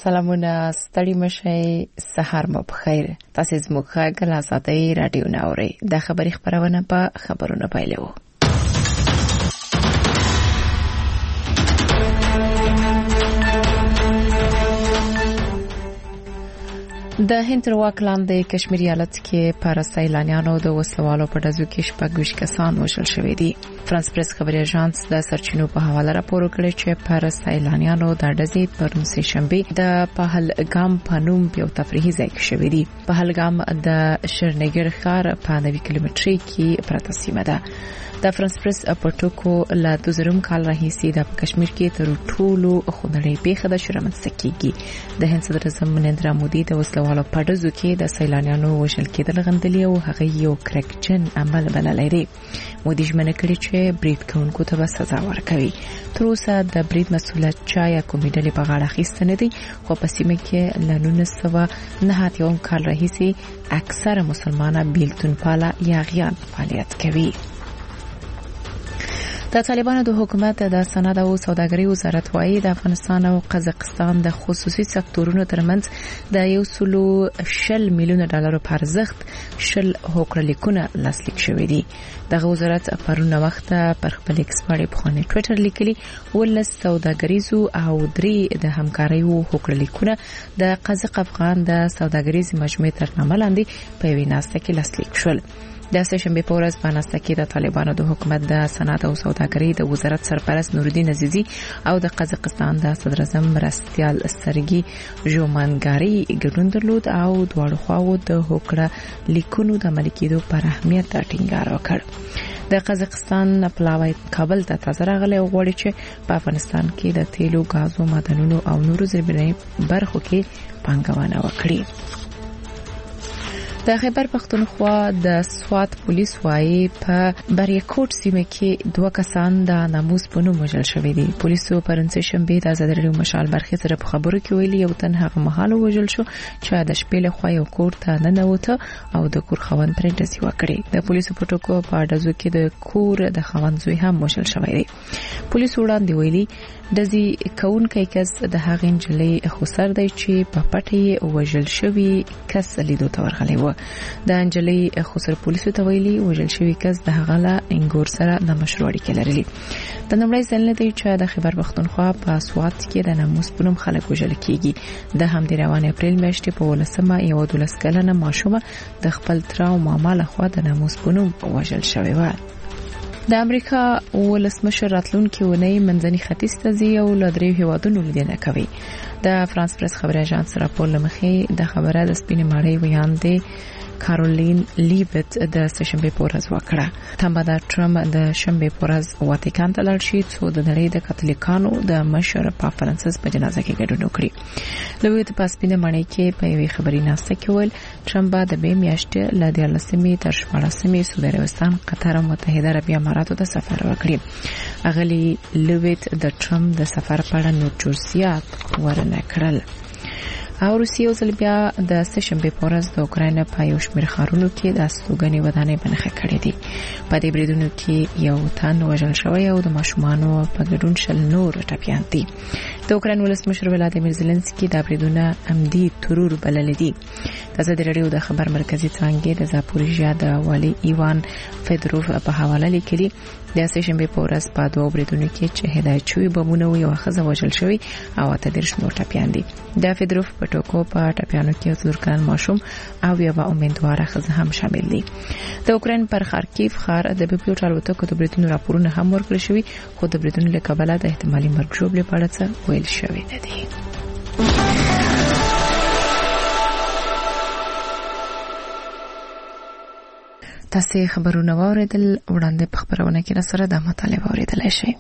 سلامونه ستړي مشئ سحر مو بخیر تاسو زموږ غلا ساتي رادیو ناوري د خبري خبرونه په خبرونه پایلو د هند تر واک لاندې کشمیر ایالت کې پر سیلانیانو د وسلوالو په ډزو کې شپږ کسان وژل شوي دي. فرانس پریس خبري اژانس د سرچینو په حواله راپور ورکړی چې پر سیلانیانو د ډزې پر سهشنبه د پهلګام په نوم یو تفریحي ځای کې شوی دی. پهلګام د شرنګر ښار په 90 کیلومتري کې پراته سیمه ده. د فرانس پریس په ټکو له 2000 کال راهیسې د کشمیر کې تر ټولو خونړۍ پیښه د شرمنځ کېږي. د هند صدر اعظم نریندرا مودي د وسلوالو په ډزو کې د سیلانیانو وژل کېدل غندلي او هغه یو کرکجن عمل بللی دی. مودي ژمنه کړې چې برید کوونکو ته به سزا ورکوي. تر اوسه د برید مسؤلیت چا یا کومې ډلې په غاړه اخیستی نه دی، خو په سیمه کې له 1991 کال راهیسې اکثره مسلمانان بیلتون پاله یا غیان فعالیت کوي. د طالبانو د حکومت د صنعت او سوداګرۍ وزارت وايي د افغانستان او قزاقستان د خصوصي سکتورونو ترمنځ د 110 میلیون ډالر په ارزښت 10 هوکړلیکونه لاسلیک شوي دي. دغه وزارت پرونه وخت پر خپل ایکس باندې په خانه ټوئیټر لیکلي ولس سوداګریزو او درې د همکارۍ هوکړلیکونه د قزاق افغان د سوداګریز مجموعې تر نامه لاندې په ویناسته کې لاسلیک شول. د سهشنبه په ورځ په ناسته کې د طالبانو د حکومت د صنعت او سوداګرۍ د وزارت سرپرست نورالدین عزیزی او د قزاقستان د صدر اعظم مرستیال سرګي ژومانګاری ګډون درلود او دواړو خواو د هوکړه لیکونو د عملي کېدو پر اهمیت ټینګار وکړ. د قزاقستان پلاوی کابل ته تازه راغلی او غواړي چې په افغانستان کې د تیلو، غازو، معدنونو او نورو زیربنایي برخو کې پانګونه وکړي. د خیبر پختونخوا د سوات پولیس وايي په بریکوټ سیمه کې 2 کسان د ناموس په نوم وژل شوي دي. پولیسو پرنځ شنبه د آزاد رادیو مشال برخه سره په خبرو کې ویلي یو تن هغه مهال وژل شو چې د شپې له خوا یو کور ته ننوته او د کور خاوند پرې ډزې وکړې. د پولیسو په ټکو په ډزو کې د کور د خاوند زوی هم وژل شوی دی. پولیسو وړاندې ویلي ډزې کوونکی کس د هغې نجلۍ خسر دی چې په پټه وژل شوی کس لیدو ته ورغلی و. د انجلۍ خسر پولیسو ته ویلي وژل شوی کس د هغه له انګور سره د مشروع اړیکې لرلې. د نړۍ ځل نه دی چې د خیبر پختونخوا په سوات کې د ناموس په نوم خلک وژل کیږي. د همدې روان اپریل میاشتې په 12مه یو 12 کلنه ماشومه د خپل تر او ماما له خوا د ناموس په نوم وژل شوی و. د امریکا ولسمشر راتلونکي ونی منځني ختیځ ته ځي او له 3 هیوادونو لیدنه کوي. د فرانس پریس خبري اژانس راپور لمخې د خبره د سپینې ماړۍ ویاندې کارولین لیبت د سهشنبه په ورځ وکړه. تمه ده ټرمپ د شنبه په ورځ واتیکان ته لاړ شي څو د نړۍ د کاتولیکانو د مشر پاپ فرانسیس په جنازه کې ګډون وکړي. لوی د پاسپینه مړی کې په یوې خبري ناسته کې ول ټرمپ د به میاشتې له 13 تر 14 سعودي عربستان، قطر او متحده عربي اماراتو ته سفر وکړي. اغلی لویت د ټرمپ د سفر په اړه نور جزئیات ورنه کړل. او روسیه ځل بیا د سهشنبه په ورځ د اوکراین په یو شمېر ښارونو کې د استوګنې ودانۍ بنخښه کړې دي. په دې بریدونو کې یو تن وژل شوی او د ماشومانو په ګډون شل نور ټپیان دي. د اوکراین ولسمشر ولادیمیر زيلنسکي دا بریدونه عمدي ترور بلل دي. د آزاد رادیو د خبر مرکزی څانګې د زاپوریژیا د والي ایوان فیدروف په حواله لیکلي د سهشنبه په ورځ په دوه بریدونو کې چې هدایت شوی بمونه یو ښځه وژل شوی او 13 نور ټپیان دي. د فیدروف په ټکو په ټپیانو کې 4 کلن ماشوم او یو امیدواره ښځه هم شامل دي. د اوکراین پر خارکیف ښار د بیپیوټ الوتکو د بریدونو راپورونه هم ورکړل شوی، خو د بریدونو له کبله د احتمالي مرګ ژوبلې په اړه څه ویل شوی نه دي. تاسو خبرونه واوریدل، وړاندې په خبرونه کې را سره د مطالبه اوریدلای شئ.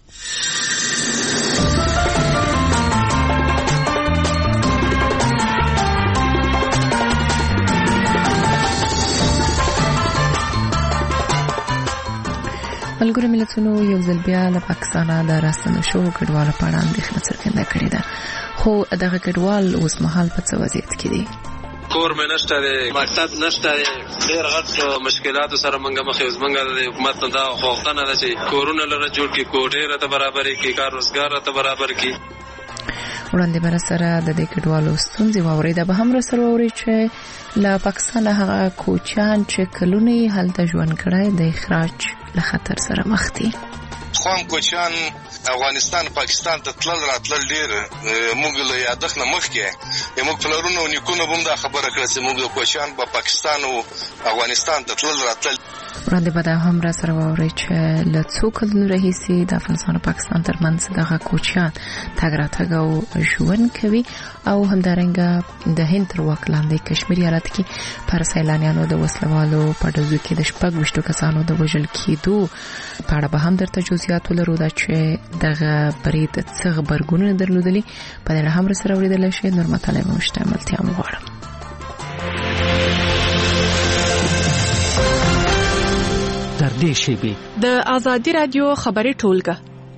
ملګرو ملتونو یو ځل بیا له پاکستان د راستنو شو کډوالو په اړه اندېښنه څرګنده کړې ده، خو دغه کډوال اوس مهال په څه وضعیت کې دي؟ کور مې نشته دی، مکتب نشته دی، ډېر غټ مشکلاتو سره موږ مخ یو. زمونږ د حکومت نه دا غوښتنه ده چې کورونه لره جوړ کړي، کوټې راته برابرې کړي، کار روزګار راته برابر کړي. وړاندې بر سره د دې کډوالو ستونزې واورېده به هم سره واوري چې له پاکستان هغه کوچان چې کلونه هلته ژوند کړی د اخراج له خطر سره مخ دي. خوام کوچان افغانستان پاکستان ته تلل راتلل ډیر موږ له یادښت نه مخکې موږ پلرونو او نیکونو هم دا خبره کړې چې موږ کوچان په پاکستان او افغانستان ته تلل راتلل. وړاندې به هم را سره واوري چې له څو کلونو راهیسې د افغانستان او پاکستان ترمنځ دغه کوچیان تګ راتګ او ژوند کوي او همدارنګه د هند تر واک لاندې کشمیر ایالت کې پر سیلانیانو د وسلوالو په ډزو کې د 26 کسانو د وژل کېدو په اړه به هم درته جزئیات ولرو دا چې دغه برید څه خبرګونونه درلودلي په دې هم سره اوریدل شي. نور مطالعه مشتملتیا مغواړم. در دې شیبې د آزادی رادیو خبري ټولګه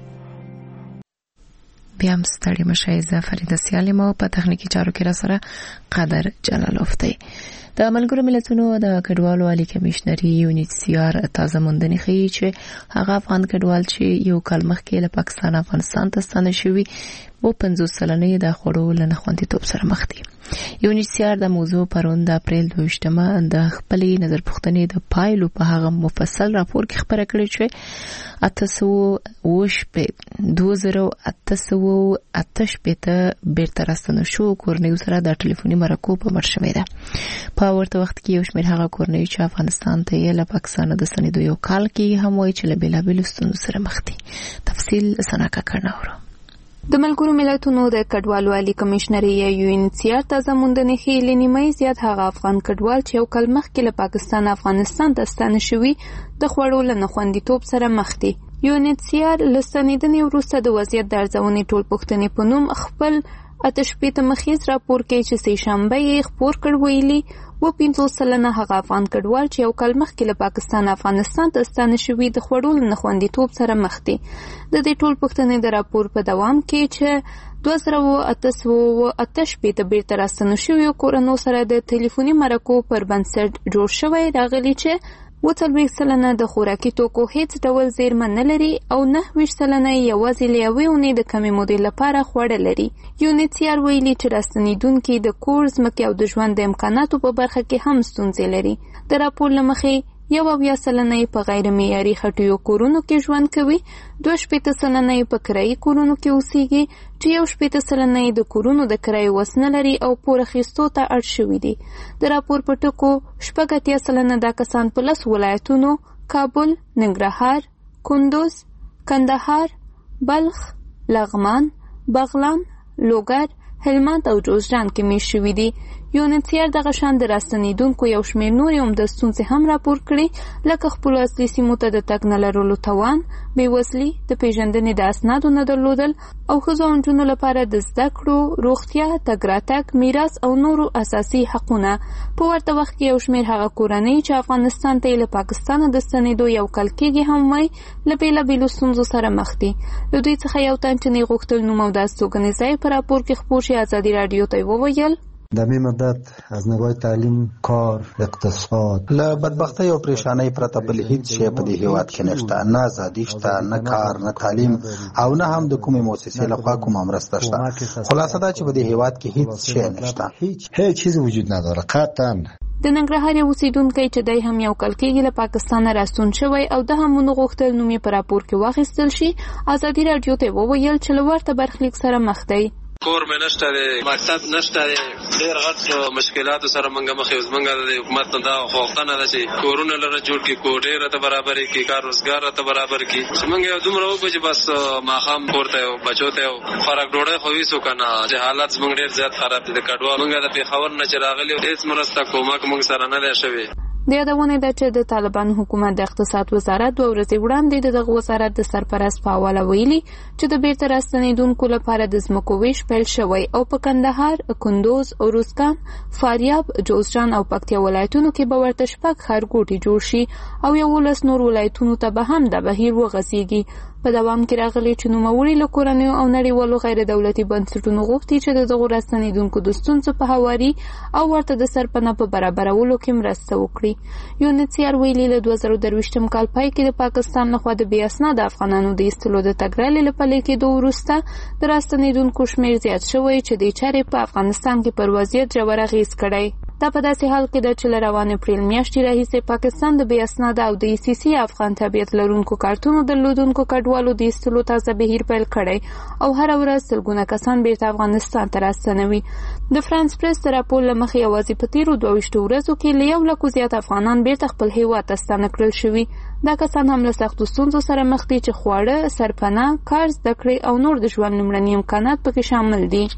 بیا هم ستړي مشئ زه فریده سیالم او په تخنیکی چارو کې را سره قدر جلالوف دی. د ملګرو ملتونو د کډوالو عالی کمشنري UNHCR تازه موندنې ښیي چې هغه افغان کډوال چې یو کال مخکې له پاکستان افغانستان ته ستانه شوي و 50 سلنه د خوړو له خوندیتوب سره مخ دي. UNHCR د موضوع پرون د اپریل 22مه د خپلې نظر پوښتنې د پایلو په هغه مفصل راپور کې خبره کړې چې 2008 بیرته راستنه شو کورنیو سره د ټلیفوني مرکو په مرشمه ده. په ورته وخت کې یو شمېر هغه کورنیو چې افغانستان ته یې له پاکستان د ستنېدو یو کال کې هم وایي چې له بیلابیلو ستونزو سره مخ دي. تفصیل سناکا کړناورو. د ملګرو ملتونو د کډوالو عالی کمشنري UNHCR تازه موندنې ښیي لنیمه زیات هغه افغان کډوال چې یو کال مخکې له پاکستان افغانستان ته ستانه شوي د خوړو له خوندیتوب سره مخ دي. UNHCR له ستنېدنې وروسته د وضعیت د ارزونې ټولپوښتنې په نوم خپل 8 مخیز راپور کې چې سه شنبه یې خپور کړ ویلي و 50 سلنه هغه افغان کډوال چې یو کال مخکې له پاکستان افغانستان ته ستانه شوي د خوړو له خوندیتوب سره مخ دي. د دې ټولپوښتنې د راپور په دوام کې چې 2008 بیرته راستنه شوي کورنیو سره د ټلیفوني مرکو پر بنسټ جوړ شوی راغلی چې 40 سلنه د خوراکي توکو هیڅ ډول زیرمه نه لري او 9 سلنه یوازې له یوې اونۍ د کمې مودې لپاره خواړه لري. UNHCR ویلي چې راستنېدونکي د کور ځمکې او د ژوند د امکاناتو په برخه کې هم ستونزې لري. د راپور له مخې 21 سلنه په غیر معیاري خټیو کورونو کې ژوند کوي، 22 سلنه په کرایي کورونو کې اوسېږي چې 18 سلنه د کورونو د کرایي وس نه لري او پور اخیستو ته اړ شوي دي. د راپور په ټکو 80 سلنه دا کسان په 10 ولایتونو کابل، ننګرهار، کندوز، کندهار، بلخ، لغمان، بغلان، لوګر، هلمند او جوزجان کې میشت شوي دي. UNHCR دغه شان د راستنېدونکو یو شمېر نورې هم د ستونزې هم راپور کړي لکه خپلو اصلي سیمو ته د تګ نه لرلو توان، بېوزلي، د پیژندنې د اسنادو نه درلودل او ښځو او نجونو لپاره د زده کړو، روغتیا، تګ راتګ، میراث او نورو اساسي حقونه. په ورته وخت کې یو شمېر هغه کورنۍ چې افغانستان ته له پاکستانه د ستنېدو یو کال کېږي هم وایي له بېلابېلو ستونزو سره مخ دي. له دوی څخه یو تن چې نه غوښتل نوم او د استوګنې ځای په راپور کې خپور شي ازادي راډیو ته وویل در می مدت از نگاه تعلیم، کار، اقتصاد له بدبختی او پریشانی پرته بل هیڅ شی په دې هیواد کې نشته. نه ازادي شته، نه کار، نه تعلیم او نه هم د کومې مؤسسې لخوا کومه مرسته شته. خلاصه دا چې په دې هیواد کې هیڅ شی نشته، هیڅ چیز وجود نداره قطعا. د ننګرهار یو اوسیدونکی چې دی هم یو کال کېږي له پاکستانه راستون شوی او د هم ونه غوښتل نوم یې په راپور کې واخیستل شي، ازادي راډیو ته وویل چې له ورته برخلیک سره مخ دی. کور مې نشته دی، مکتب نشته دی، ډېر غټ مشکلاتو سره مونږ مخ یو. زمونږ د حکومت نه دا غوښتنه ده چې کورونه لره جوړ کړي، کوټې راته برابرې کړي، کار روزګار راته برابر کړي چې مونږ یو دومره وکړو چې بس ماښام کور ته یو بچو ته یو خوراک ډوډۍ خو ویسو که نه. چې حالات زمونږ ډېر زیات خراب دي. د کډوال مونږ د پېښور نه چې راغلي هېڅ مرسته کومک مونږ سره نه دی شوی. د یادونه ده چې د طالبانو حکومت د اقتصاد وزارت 2 ورځې وړاندې دغه وزارت د سرپرست په حواله ویلي چې د بیرته راستنېدونکو لپاره د ځمکو ویش پیل شوی او په کندهار، کندوز، اروزګان، فاریاب، جوزجان او پکتیا ولایتونو کې به ورته 6 ښارګوټي جوړ شي او 11 نور ولایتونو ته به هم د بهیر وغځېږي. په دوام کې راغلي چې نوموړي له کورنیو او نړیوالو غیر دولتي بنسټونو غوښتي چې د دغو راستنېدونکو د ستونزو په هواري او ورته د سرپناه په برابرولو کې مرسته وکړي. UNHCR ویلي له 2023 کال پای کې د پاکستان لخوا د بې اسناده افغانانو د ایستلو د تګرالې له پلي کېدو وروسته د راستنېدونکو شمېر زیات شوی چې د چارې په افغانستان کې پر وضعیت ژور اغېز کړی. دا په داسې حال کې ده چې له روانې اپریل میاشتې راهیسې پاکستان د بې اسناده او د ECC افغان تابعیت لرونکو کارتونو درلودونکو کډوالو د ایستلو تازه بهیر پیل کړی او هره ورځ سلګونه کسان بیرته افغانستان ته راستنوي. د فرانس پریس د راپور له مخې یوازې په تیرو 22 ورځو کې له 1 لک زیات افغانان بیرته خپل هیواد ته ستانه کړل شوي. دا کسان هم له سختو ستونزو سره مخ دي چې خواړه، سرپناه، کار، زده کړې او نور د ژوند لومړني امکانات پکې شامل دي.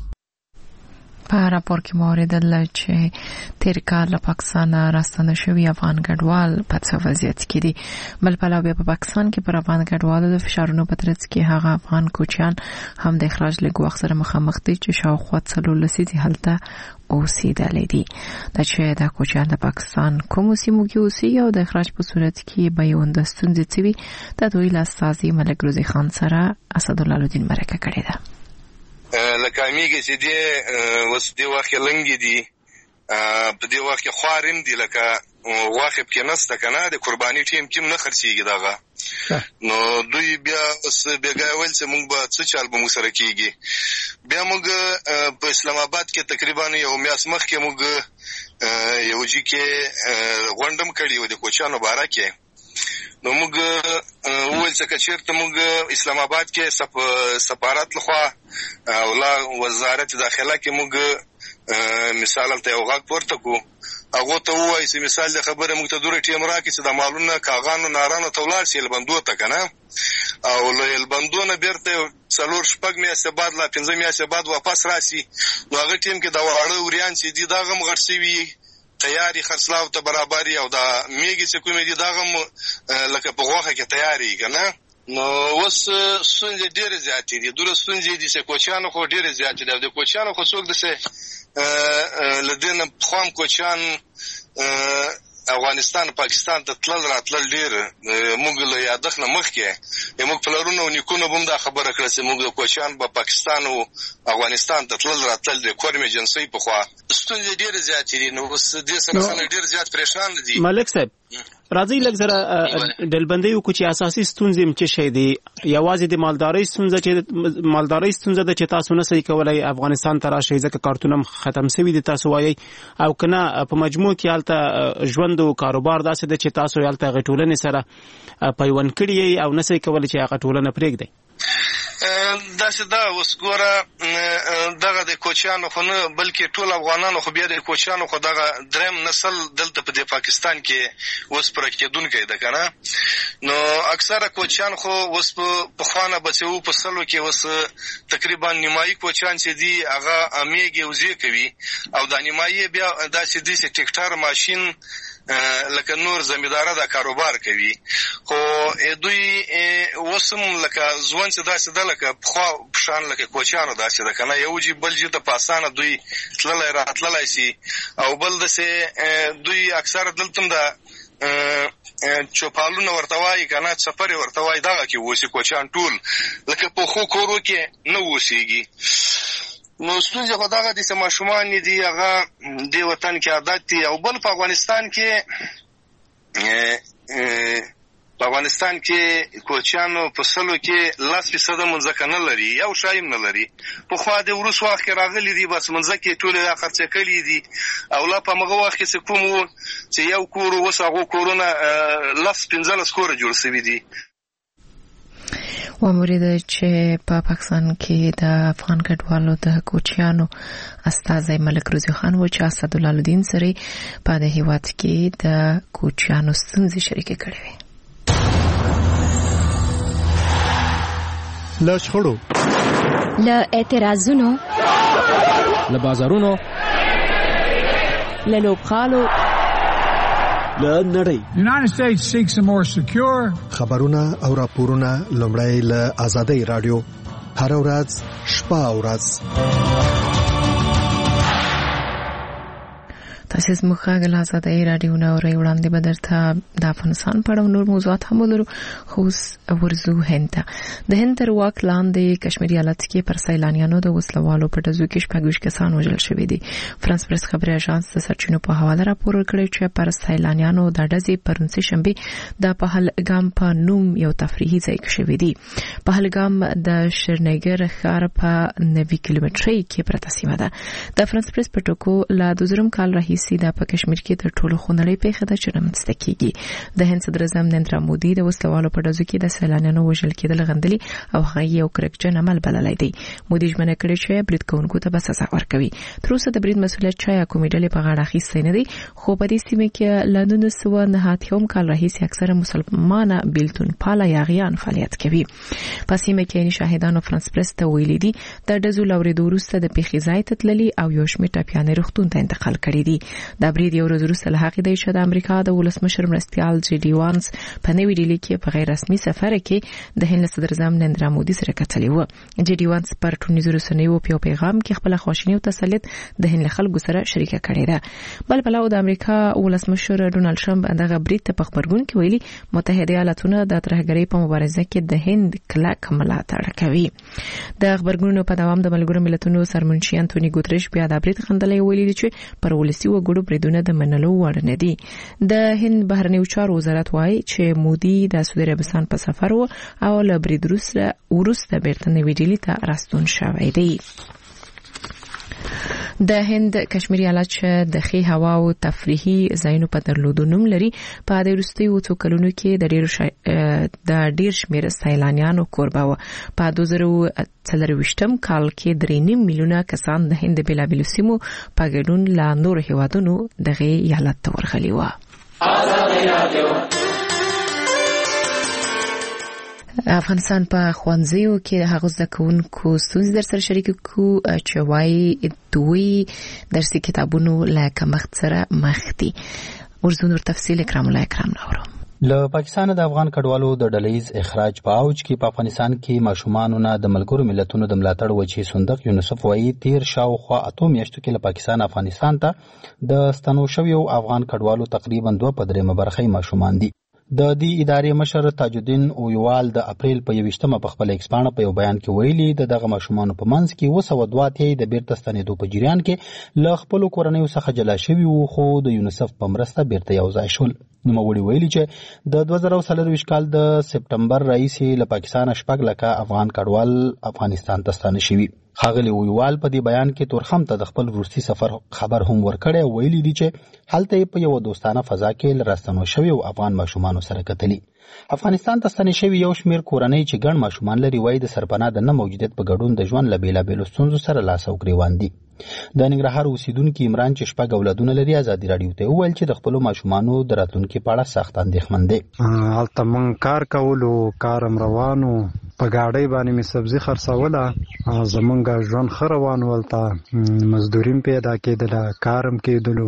په راپور کې موریدل چې تیر کال له پاکستان راستنه شوی افغان کډوال په څه وضعیت کې دي. بل پلاو په پاکستان کې پر افغان کډوالو د فشارونو په ترڅ کې هغه افغان کوچیان هم د اخراج له وخت سره مخامخ دي چې شاوخوا 30 هلته اوسېدلې دي. دا چې د کوچیان د پاکستان کوم سیمو کې اوسي او د اخراج په صورت کې به یو د ستونزې څوي د دوی لاسازي ملک روزي خان سره اسدالله الدین مرکه کړې ده. لکه میږي چې دی وس دی واخه لنګي دي په دې وخت کې خوارم دي لکه واخه کې نسته کنه د قرباني ټیم کې نه خرڅيږي داغه نو دوی بیا اوس بیګاول چې موږ به څه چل به سره کیږي. بیا موږ په اسلام آباد کې تقریبا یو میاس مخ کې موږ یو ځی کې غونډم کړی و د کوچانو باره کې. نو موږ ول څه کچېرته موږ اسلام آباد کې سفارت لخوا او لا وزارت داخله کې موږ مثال ته یو غاک پورته کو هغه ته وایي چې مثال د خبره موږ ته دوره ټیم راکې چې د مالونو کاغانو نارانو تولار شي البندو ته کنه او له البندو نه بیرته څلور شپږ میاشتې بعد لا 15 میاشتې بعد واپس راشي. نو هغه ټیم کې دا وړه وريان چې دي دا غم غرسي وي تیاری خرڅلاو ته برابرۍ او دا میږي چې کومې دي دا غم لکه په غوخه کې تیاری کنه. نو وس ستونزې ډېرې زیاتې دي. دوره ستونزې دي چې کوچیانو خو ډېرې زیاتې دي. د کوچیانو خو څوک دسه لدین خام کوچیان افغانستان پاکستان ته تلل راتلل ډېر موږ له یادښت نه مخکې موږ پلرونو نیکونو هم دا خبره کړه چې موږ د کوچیان په پاکستان او افغانستان ته تلل راتلل د کورمې جنسي په خوا ستونزې ډېرې زیاتې دي. نو اوس دې سره خلک ډېر زیات پریشان دي. ملک صاحب راځي لږ زره ډلبندۍ وکړو چې اساسي ستونزې م څه شي دي. یوازې د مالدارۍ ستونزه ده چې تاسو نه صحیح کولای افغانستان ته راشئ ځکه کارتونه ختم شوي دي تاسو وایي او کنه په مجموع کې هلته ژوند او کاروبار داسې ده چې تاسو هلته غټولنې سره پیوند کړی او نه صحیح کولای چې هغه ټولنه پرېږدئ. داسې دا اوس ګوره دغه د کوچیانو خو نه بلکې ټول افغانانو خو بیا د کوچیانو خو دغه دریم نسل دلته په پاکستان کې اوس پر کېدونکی ده کنه. نو اکثره کوچیان خو اوس په خوانه بچو په سلو کې اوس تقریبا نیمایي کوچیان چې دي هغه امیږي وزي کوي او د نیمایي بیا داسې دي چې ټریکټر ماشين لکه نور زمیندار دا کاروبار کوي. خو دوی وسم لکه ځوان چې داسې ده لکه خو پشان لکه کوچیانو داسې ده کنه یو جی بل جی د پاسانه دوی تللای راتللای شي او بل دسه دوی اکثر دلته دا چوپالونه ورتوای کنه سفر ورتوای دغه کې وسی کوچیان ټول لکه په خو کورو کې نه وسیږي. نو ستونزه خو دغه د سماشومان دي هغه د وطن کې عادت دي او بل په افغانستان کې کوچیانو په سلو کې 10% منځکه نه لري یو شایم نه لري. په خو د ورس وخت کې راغلي دي بس منځکه ټول خرڅ کړي دي او لا په مغه وخت کې کوم چې یو کور وسغه کورونه 15 کور جوړ شوی دي. ومورید چې په پاکستان کې د افغان کډوالو د کوچیانو استاذ ملک روزي خان و چې اسدالله الدین سره په د هیواد کې د کوچیانو ستونزې شریک کړي وي. له شخړو له اعتراضونو له بازارونو له لوبخالو له نړۍ United States seeks a more secure خبرونه او راپورونه لومړی له آزادۍ رادیو هر ورځ شپه او ورځ اساس مخاګ له آزادۍ رادیو نو ری وړاندې بدرته د افغانستان په اړه نور موضوعات هم ولرو. خو ورزو هند د هند تر واک لاندې کشمیر ایالت کې پر سیلانیانو د وسلوالو په ډزو کې 26 کسان وژل شوي دي. فرانس پریس خبري اژانس د سرچینو په حواله راپور ورکړی چې پر سیلانیانو د ډزې پرونسي شنبه د پهلګام په نوم یو تفریحي ځای کې شوی دی. پهلګام د شرنګر ښار په 90 کیلومترۍ کې پرته سیمه ده. د فرانس پریس په ټکو لا د زرم کال راهیسې د په کشمیر کې تر ټولو خونړۍ پیښه ده چې رامنځته کیږي. د هند صدر اعظم نریندرا مودي د وسلوالو په ډزو کې د سیلانیانو وژل کېدل غندلي او هغه یو کرکجن عمل بللی دی. مودي ژمنه کړې چې برید کوونکو ته به سزا ورکوي. تر اوسه د برید مسؤلیت چا کومې ډلې په غاړه اخیستی نه دی، خو په دې سیمه کې له 1990 کال راهیسې اکثره مسلمانه بیلتون پاله یاغیان فعالیت کوي. په سیمه کې شاهدانو فرانس پریس ته ویلي دي د ډزو لورېدو وروسته د پیښې ځای ته تللي او یو شمېر ټپیانې روغتون ته انتقال کړي دي. د برید یو ورځ وروسته له هغې دی چې د امریکا د ولسمشر مرستیال جی ډي وانس په نوې ډیلي کې په غیر رسمي سفر کې د هند صدر اعظم نریندرا مودي سره کتلي و. جی ډي وانس پر ټولنیزو رسنیو په پیغام کې خپل خواشیني او تسلیت د هند خلکو سره شریکه کړې ده. بل بل د امریکا ولسمشر ډونالد ټرمپ دغه برید ته په خبرګون کې ویلي متحده ایالاتونه د ترهګرۍ په مبارزه کې د هند کلک ملاتړ کوي. د خبرګونونو په دوام د ملګرو ملتونو سرمنشي انټونی ګوتریش بیا د برید خندلې ویلي دي چې پر ولسی وګړو بریدونه د منلو وړ نه دي. د هند بهرنیو چارو وزارت وایي چې مودي د سعودي عربستان په سفر و او له برید وروسته بیرته نوې ډیلي ته راستون شوی دی. د هند کشمیر ایالت چې د ښې هوا او تفریحي ځایونو په درلودو نوم لري، په د وروستیو څو کلونو کې د ډیر شمېر سیلانیانو کوربه و. په 2024 کال کې 3.5 میلیونه کسان د هند بېلابېلو سیمو په ګډون له نورو هیوادونو دغه ایالت ته ورغلي وو. افغانستان په ښوونځیو کې د هغو زده کوونکو ستونزې در سره شریکې کړو چې وایي دوی درسي کتابونو له کمښت سره مخ دي. ورځو نور تفصیل اکرام الله اکرام راوړو. له پاکستان د افغان کډوالو د ډلهیز اخراج په اوج کې په افغانستان کې ماشومانو نه د ملګرو ملتونو د ملاتړ وجهي صندوق یونیسف وایي تیر شاوخوا 8 میاشتو کې له پاکستان افغانستان ته د ستنو شویو افغان کډوالو تقریبا 2/3 برخه ماشومان دي. د دې ادارې مشر تاج الدین اویوال د اپریل په 21مه په خپل ایکسپانه په یو بیان کې ویلي دغه ماشومان په منځ کې 202 د بیرته ستنېدو په جریان کې له خپل کورنۍ څخه جلا شوي وو، خو د یونیسف په مرسته بیرته یو ځای شول. نوموړي ویلي چې د 2024 کال د سپټمبر راهیسې له پاکستان 6 لکه افغان کډوال افغانستان ته ستانه شوي. ښاغلي اویوال په دې بیان کې تورخم ته د خپل وروستي سفر خبر هم ورکړی او ویلي دي چې هلته په یو دوستانه فضا کې له راستنو شویو افغان ماشومانو سره کتلي. افغانستان ته ستنې شوي یو شمېر کورنۍ چې ګڼ ماشومان لري وایي د سرپناه د نه موجودیت په ګډون د ژوند له بېلابېلو ستونزو سره لاس او ګرېوان دي. د ننګرهار اوسیدونکي عمران چې 6 اولادونه لري ازادي راډیو ته وویل چې د خپلو ماشومانو د راتلونکي په اړه سخت اندېښمن دي. هلته موږ کار کولو، کار هم روانو، په ګاډۍ باندې مې سبزي خرڅوله، زمونږ ژوند ښه روان و. هلته مزدوري پیدا کېدله، کار هم کېدلو،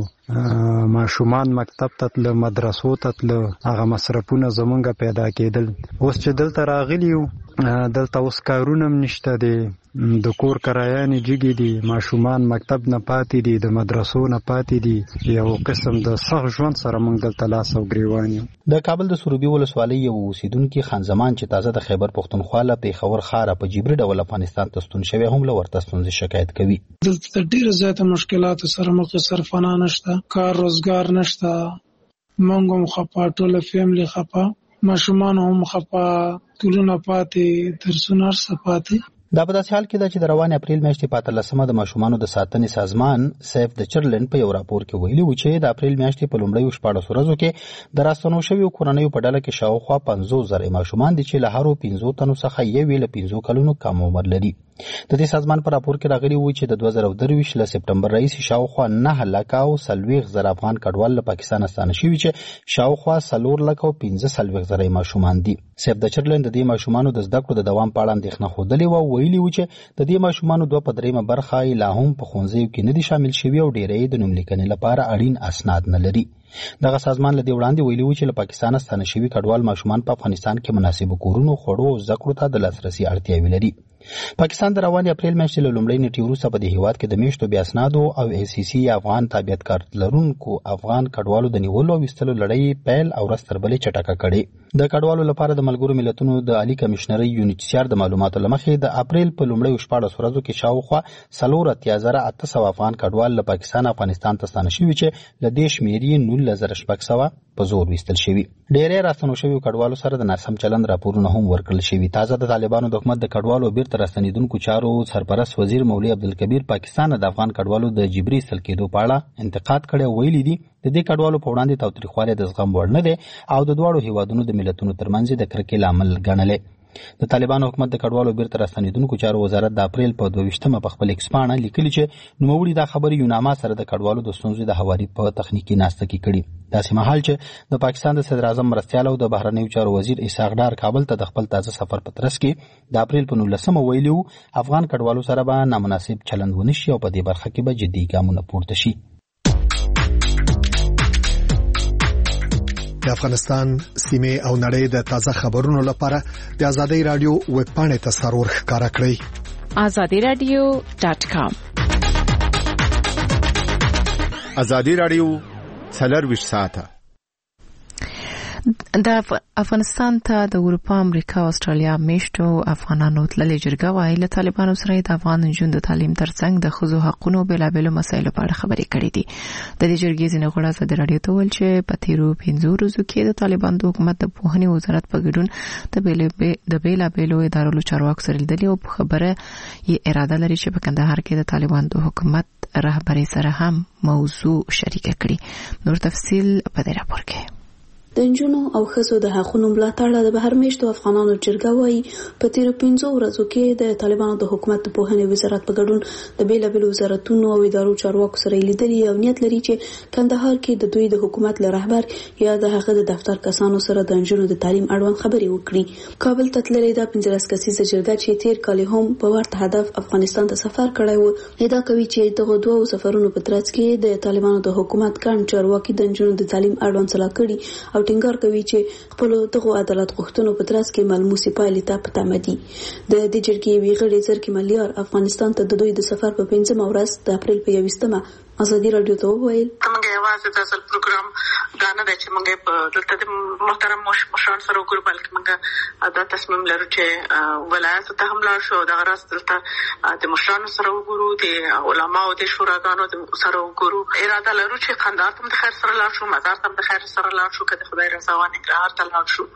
ماشومان مکتب ته تله، مدرسو ته تله، هغه مصرفونه زمونږ پیدا کېدل. اوس چې دلته راغلي یو، دلته اوس کارونه هم نشته دي، د کور کرایانې جګې دي، ماشومان مکتب نه پاتې دي، د مدرسو نه پاتې دي، یو قسم د سخت ژوند سره موږ دلته لاس او ګریوان یو. د کابل د سروبي ولسوالۍ یو اوسیدونکي خان زمان چې تازه د خیبر پښتونخوا له پېښور ښاره په جبري ډول افغانستان ته ستون شوی هم له ورته ستونزې شکایت کوي. دلته ډېر زیاته مشکلات سره مخ سرپناه نشته، کار روزګار نشته، موږ هم خپه، ټوله فیملی خپه، ماشومان هم خپه، ټولونه پاتې، درسونه هر څه پاتې. دا په داسې حال کې ده چې د روانې اپریل میاشتې په 18مه د ماشومانو د ساتنې سازمان سیف د چرلند په یو راپور کې ویلي و چې د اپریل میاشتې په لومړیو 14 ورځو کې د راستنو شویو کورنیو په ډله کې شاوخوا 50,000 ماشومان دي چې له هرو 15 تنو څخه یوې له 15 کلونو کم عمر لري. د دې سازمان په راپور کې راغلي و چې د 2023 له سپټمبر راهیسې شاوخوا 9 لک او 40,000 افغان کډوال له پاکستان ستانه شوي چې شاوخوا 4 لک او 15,000 ماشومان دي. سیف د چرلند د دې ماشومانو د زده کړو د دوام په اړه اندېښنه ښودلې وه. ویلي و چې د دې ماشومانو 2/3 برخه یې لا هم په ښوونځیو کې نه دي شامل شوي او ډېری د نوملیکنې لپاره اړین اسناد نه لري. دغه سازمان له دې وړاندې ویلي و چې له پاکستان ستانه شوي کډوال ماشومان په افغانستان کې مناسبو کورونو، خوړو او زده کړو ته د لاسرسي اړتیاوې لري. پاکستان د رواني اپریل میاشتې له لومړۍ نیټې وروسته په دې هیواد کې د میاشتو بې اسنادو او ACC افغان تابعیت کارت لرونکو افغان کډوالو د نیولو او ویستلو لړۍ پیل او ورځ تر بلې چټکه کړې. د کډوالو لپاره د ملګرو ملتونو د عالی کمشنرۍ UNHCR د معلوماتو له مخې د اپریل په لومړۍ 14 ورځو کې شاوخوا 4,800 افغان کډوال له پاکستان افغانستان ته ستانه شوي چې له دې شمېرې 19,600 په زور ویستل شوي. ډېری راستنو شویو کډوالو سره د ناسم چلند راپورونه هم ورکړل شوي. تازه د طالبانو د حکومت د کډوالو بیرته راستنېدونکو چارو سرپرست وزیر مولوي عبدالکبیر پاکستان د افغان کډوالو د جبري ایستل کېدو په اړه انتقاد کړی او ویلي دي د دې کډوالو په وړاندې تاوتریخوالی د زغم وړ نه دی او د دواړو هیوادونو د ملتونو ترمنځ د کرکې لامل ګڼلی. د طالبانو حکومت د کډوالو بیرته راستنېدونکو چارو وزارت د اپریل په 22 په خپل ایکس پاڼه لیکلي چې نوموړي دا خبرې یوناما سره د کډوالو د ستونزو د هواري په تخنیکي ناسته کې کړي. داسې مهال چې د پاکستان د صدر اعظم مرستیال او د بهرنیو چارو وزیر اسحاق ډار کابل ته د خپل تازه سفر په ترڅ کې د اپریل په 19 ویلي افغان کډوالو سره به نامناسب چلند ونشي او په دې برخه کې به جدي ګامونه پورته شي. د افغانستان سیمه او نړۍ د تازه خبرونو لپاره د ازادي رادیو ویب پاڼې ته سرور ښکارا کړئ. azadiradio.com. ازادي رادیو 24 ساعته. د افغانستان ته د اروپا، امریکا او استرالیا میشتو افغانانو تللي جرګه وايي له طالبانو سره د افغان نجونو د تعلیم ترڅنګ د ښځو حقوقو بېلابېلو مسایلو په اړه خبرې کړې دي. د دې جرګې ځینې غړي ازادي رادیو ته ویل چې په تیرو 15 ورځو کې د طالبان د حکومت د پوهنې وزارت په ګډون د بېلابېلو ادارو له چارواکو سره لیدلي او په خبره یې اراده لري چې په کندهار کې د طالبان د حکومت رهبرۍ سره هم موضوع شریکه کړي. نور تفصیل په دې راپور کې. د نجونو او ښځو د حقوقو ملاتړ د بهر میشتو افغانانو جرګه وايي په تیرو 15 ورځو کې د طالبانو د حکومت د پوهنې وزارت په ګډون د بیلابېلو وزارتونو او ادارو چارواکو سره لیدلي او نیت لري چې کندهار کې د دوی د حکومت له رهبر یا د هغه د دفتر کسانو سره د نجونو د تعلیم اړوند خبرې وکړي. کابل ته تللې د 15 کسیزه جرګه چې تیر کال هم په ورته هدف افغانستان ته سفر کړی و ادعا کوي چې دغه دوه سفرونو په ترڅ کې د طالبانو د حکومت ګڼ چارواکي د نجونو د تعلیم اړوند صلاح کړي او ټینګار کوي چې خپل دغه عدالت غوښتنو په ترڅ کې ملموسي پایلې ته پټه دي. د دې جرګې ویغړي زرکې ملیار افغانستان ته د دوی د سفر په 15 ورځ د اپریل په 21 ازادي رادیو ته وویل موږ یوازې د اصل پروګرام دا نه دی چې موږ په دلته د محترم مشران سره وګورو بلکې موږ دا تصمیم لرو چې ولایت ته هم لاړ شو د غرض دلته د مشرانو سره وګورو د علماو د شوراګانو سره وګورو. اراده لرو چې قندهار ته د خیر سره لاړ شو، مزار ته د خیر سره لاړ شو، کله خدای رضا وانه ننګرهار ته لاړ شو،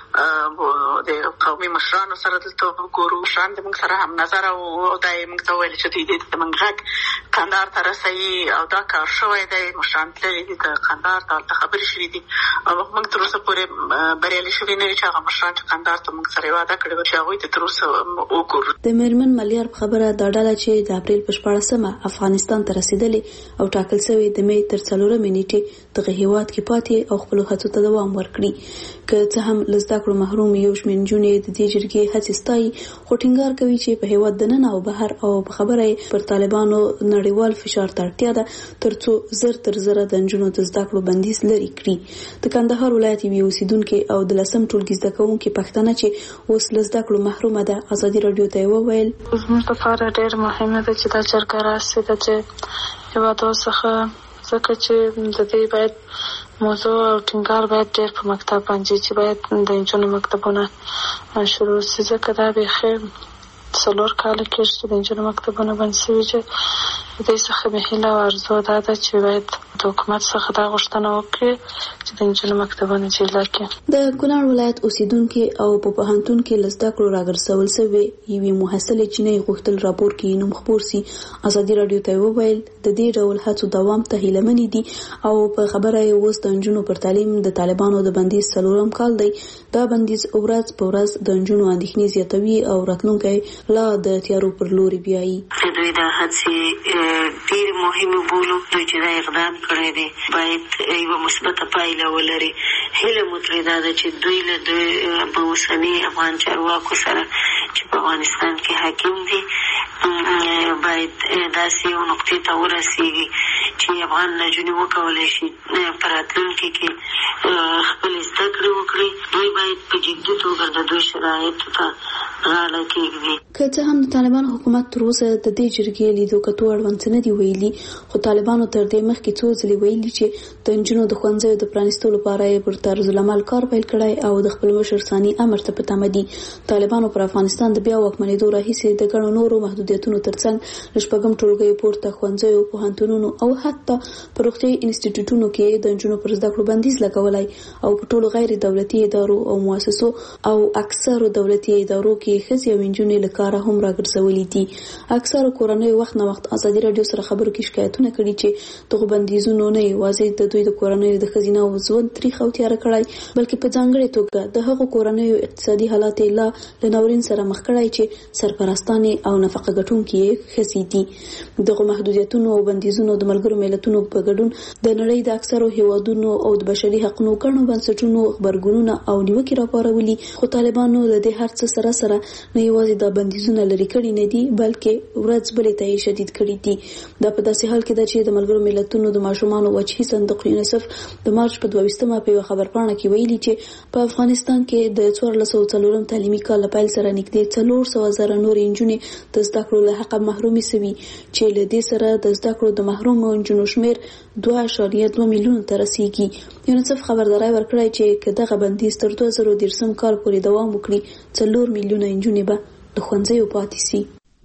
د قومي مشرانو سره دلته وګورو. شان د موږ سره هم نظر او دای موږ ته ویل چې دې د موږ غږ قندهار ته رسېږي او دا کار شوی دی. مشران تللي دي د قندهار ته خبرې شوې دي او موږ تر اوسه پورې بریالي شوي نه یو چې هغه مشران چې قندهار ته موږ سره وعده کړې وه چې هغوی ته تر اوسه وګورو. د میرمن ملیار په خبره دا ډله چې د اپریل په 14 افغانستان ته رسېدلې او ټاکل شوی د مې تر 4 نیټې دغه هیواد کې پاتې او خپل هڅو ته دوام ورکړي. که څه هم له زده کړو محروم یو شمېر نجونې د دې جرګې هڅې ستایي خو ټینګار کوي چې په هیواد دننه او بهر او په خبره پر طالبانو نړیوال فشار ته اړتیا ده ترڅو زر تر زره د نجونو د زده کړو بندیز لري کړي. د کندهار ولایت یو اوسیدونکو او د لسم ټولګي زده کوونکو پښتنه چې اوس له زده کړو محرومه ده ازادي رادیو ته وویل زموږ لپاره ډېر مهمه ده چې دا جرګه راسي چې هیواد څخه ځکه چې د دې باید موضوع او ټینګار باید ډېر په مکتب باندې چې باید د نجونو مکتبونه شروع شي ځکه دا به 4 کال کې چې د نجونو مکتبونه بند شوي چې د دې څخه به هیله او ارزو دا ده چې باید د حکومت څخه دا غوښتنه وکړي چې د نجونو مکتبونه جوړ کړي. د ګلان ولایت اوسیدونکو او په پوهنتون کې لزده کړو راګرځول شوی یوې محصلې چې غوښتل راپور کې نوم خبر سي ازادي رادیو ته وویل د دې ډول هڅو دوام ته هیله منې دي او په خبره یې اوس د نجونو پر تعلیم د طالبانو د بندیز 4 کال دی. دا بندیز ورځ په ورځ د نجونو اندېښنې زیاتوي او راتلونکي لا د تیارو پر لوري بیایي. دوی د هڅې ډېر مهمه بولو چې دا اقدام کړی دی باید یو مثبت پایله ولري. هیله مو ترې دا ده چې دوی له اوسني افغان چارواکو سره چې په افغانستان کې حاکم دي باید داسې یو نقطې ته ورسېږي چې افغان نجونې وکولی شي په راتلونکي کې خپلې زده کړې وکړي. دوی باید په جدي توګه د دوی شرایطو ته غاړه کېږدي. که څه هم د طالبان حکومت تر اوسه د دې جرګې لیدو کتو اړوند څه نه دي ویلي، خو طالبانو تر دې مخکې څو ځلې ویلي چې د نجونو د ښوونځیو د پرانیستو لپاره یې پر طرزالعمل کار پیل کړی او د خپل مشر ثاني امر ته په تمه دي. طالبانو پر افغانستان د بیا واکمنېدو راهیسې د ګڼو نورو محدودیتونو ترڅنګ له شپږم ټولګیو پورته ښوونځیو، پوهنتونونو او حتی په روغتیايي انسټیټیوټونو کې د نجونو پر زده کړو بندیز لګولی او په ټولو غیر دولتي ادارو او مؤسسو او اکثرو دولتي ادارو کې ښځې او نجونې له کاره هم راګرځولي دي. اکثرو کورنیو وخت نه وخت ازادي راډیو سره خبرو کې شکایتونه کړي چې دغه بندیزونو نه یوازې د دوی د کورنیو د ښځینه او ژوند تریخ او تیاره کړی، بلکې په ځانګړې توګه د هغو کورنیو اقتصادي حالات یې له ناورین سره مخ کړی چې سرپرستانې او نفقه ګټونکې یې ښځې دي. دغه محدودیتونو او بندیزونو د ملګرو ملتونو په ګډون د نړۍ د اکثرو هیوادونو او د بشري حقوقو ګڼو بنسټونو غبرګونونه او نیوکې راپارولي، خو طالبانو د دې هر څه سره سره نه یوازې د بندیزونه لرې کړي نه دي، بلکې ورځ بلې ته یې شدید کړي دي. دا په داسې حال کې ده چې د ملګرو ملتونو د ماشومانو وجهي صندوق یونیسف د مارچ په 22مه په خبرپاڼه کې ویلي چې په افغانستان کې د 1404 تعلیمي کال له پیل سره نږدې 400,000 نورې نجونې د زده کړو له حقه محرومې شوي، چې له دې سره د زده کړو د محرومو نجونو شمېر 2.2 میلیون ته رسیږي. یونیسف خبرداری ورکړی چې که دغه بندیز تر 2013 کال پورې دوام وکړي 4 میلیونه نجونې به له ښوونځیو پاتې شي.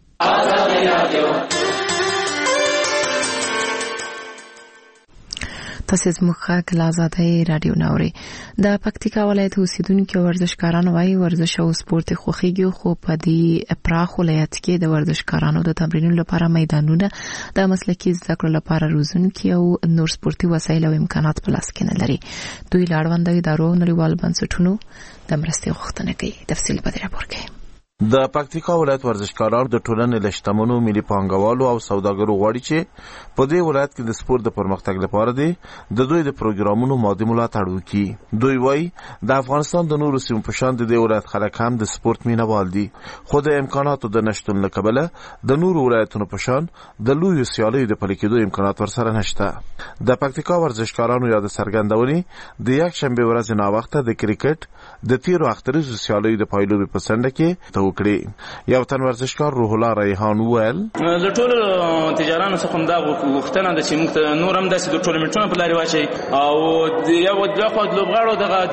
تاسو زموږ خاک لازادای رادیو ناوري. د پکتیکا ولایت اوسیدونکو ورزشکارانو وايي ورزش او سپورت خوخيږي، خو په دې پراخ ولایت کې د ورزشکارانو د تمرینونو لپاره میدانونه، د مسلکي زده کړو لپاره روزونکي او نور سپورتي وسایل او امکانات په لاس کې نه لري. دوی لاړوند ادارو نړیوال بنسټونو د مرستې غوښتنه کوي. تفصیل په دې راپور کې. د پکتیکا ولایت ورزشکاران د ټولنې له شتمنو ملي پانګوالو او سوداګرو غواړي چې په دې ولایت کې د سپورت د پرمختګ لپاره د دوی د پروګرامونو مادي ملاتړ وکړي. دوی وایي د افغانستان د نورو سیمو په شان د دې ولایت خلک هم د سپورت مینوال دي، خو د امکاناتو د نشتون له کبله د نورو ولایتونو په شان د لویو سیالیو د پلي کېدو امکانات ورسره نشته. د پکتیکا ورزشکارانو یا د څرګندونې د یک شنبه ورځې ناوخته د کرکټ د تیرو اختریزو سیالیو د پایلوبې په څنډه کې وکړي. یو تن ورزشکار روح الله ریحان وویل د ټولو تجارانو څخه دا غوښتنه ده چې موږ ته نور هم داسې د ټورنمنټونو په لارې واچي او یو د خو د لوبغاړو دغه د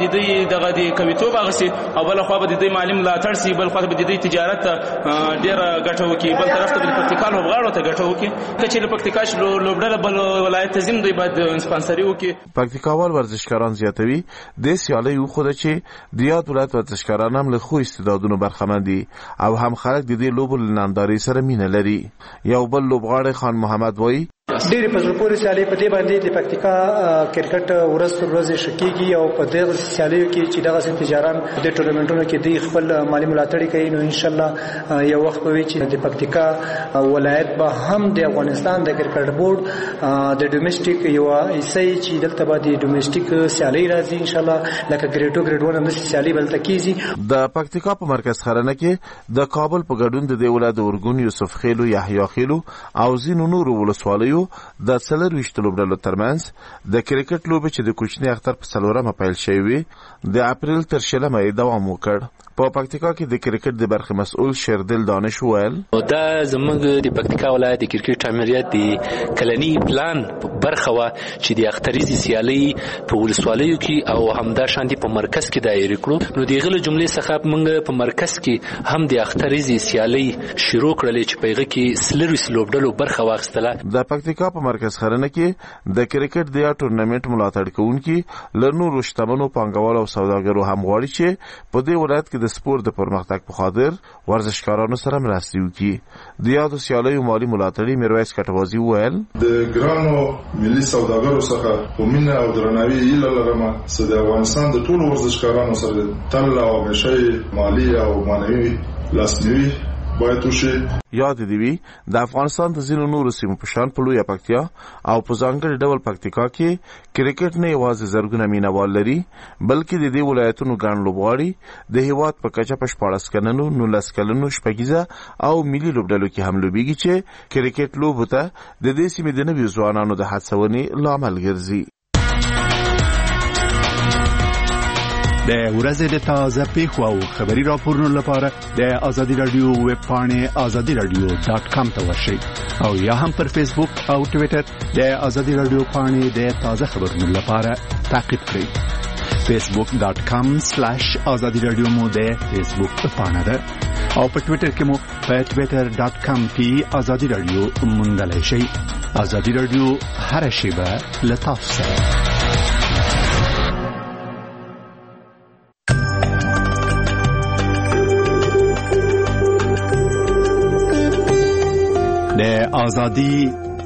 کویتوب اغسي او بل خو به د دې مالی ملاتړ سي، بل خو به د دې تجارت ډیر ګټه وکي، بل طرف ته د پکتیکا لوبغاړو ته ګټه وکي چې د پکتیکا لوبډله بل ولایت تنظیم دوی باید سپانسري وکي. پکتیکاوال ورزشکاران زیاتوي د سیالي خو د چې د یاد ولایت ورزشکاران هم له خو استعدادونو برخمن دي او هم خلک د دې لوبو ننداري سره مینه لري. یو بل لوبغاړی خان محمد وایي ډېرې په زړه پورې سیالۍ په دې باندې د پکتیکا کرکټ ورځ تر ورځې ښه کېږي او په دغه سیالیو کې چې دغسې تجاران د ټورنمنټونو کې دوی خپل مالي ملاتړ کوي، نو انشاءالله یو وخت به وي چې د پکتیکا ولایت به هم د افغانستان د کرکټ بورډ د ډومېسټیک یوه حصه چې دلته به د ډومېسټیک سیالۍ راځي انشاءالله، لکه ګریډ 2 ګریډ 1 همداسې سیالۍ به هلته کېږي. د پکتیکا په مرکز خرنه کې د کابل په ګډون د دې ولایت د ارګون، یوسف خیلو، یحیی خیلو او ځینو نورو ولسوالیو د 24 لوبډلو ترمنځ د کرکټ لوبې چې د کوچني اختر په 4مه پیل شوې وي د اپریل تر 6مه دوام وکړ. په پکتیکا کې د کرکټ د برخې مسؤل شیردل دانش وویل دا زموږ د پکتیکا ولایت د کرکټ امریت د کلنی پلان برخه وا چې د اختریزي سیالي په ولسوالیو کې او همدا شاندي په مرکز کې دایره کړو. نو د غل جملې څخه موږ په مرکز کې هم د اختریزي سیالي شروع کړل چې پیغه کې سلریس لوبډلو برخه واخیستله. د پکتیکا په مرکز خرنه کې د کرکټ د ټورنمنت ملاتړ کوونکي لنور شتمنو پانګوالو او سوداګرو هم غواړي چې په دې ولایت کې د سپورت د پرمختګ په خاطر ورزشکارانو سره مرستې وکړي. د یادو سیالیو مالي ملاتړي میرویس کټوازي وویل د ګرانو ملي سوداګرو څخه په مینه او درناوي هیله لرم چې د افغانستان د ټولو ورزشکارانو سره تل او همیشه مالي او معنوي لاسنیوي باید وشي. یاد دی وی د افغانستان د ځینو نورو سیمو په شان په لویه پکتیا او په ځانګړي ډول پکتیکا کې کرکټ نه یوازې زرګونه مینوال لري بلکې د دې ولایتونو ګڼ لوبغاړي د هیواد په کچه په 14 کلنو 19 کلنو شپږیزه او ملي لوبډلو کې هم لوبېږي چې کرکټ لوبو ته د دې سیمې د نویو ځوانانو د هڅونې لامل ګرځي. د ورځې د تازه پیښو او خبري راپورونو لپاره د ازادي رادیو ویب پاڼې azadiradio.com ته ورشئ او یا هم پر فیسبوک او ټوئیټر د ازادي رادیو پاڼې د تازه خبرونو لپاره تعقیب کړئ. facebook.com/azadiradio مو د فیسبوک پاڼه ده او په ټوئیټر کې مو په twitter.com کې ازادي رادیو موندلای شئ. ازادي رادیو هر شیبه لطف سره. د آزادی